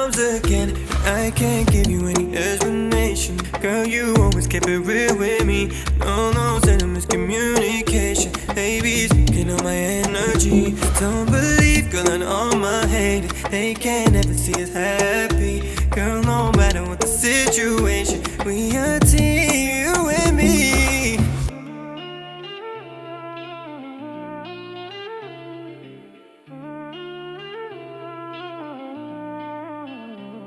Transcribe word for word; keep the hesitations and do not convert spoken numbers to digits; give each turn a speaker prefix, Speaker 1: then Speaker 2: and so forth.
Speaker 1: arms again. I can't give you any explanation. Girl, you always kept it real with me. No, no sentiments, communication. Baby's taking all my energy. Don't believe, girl, and all my hate. They can't ever see us happy.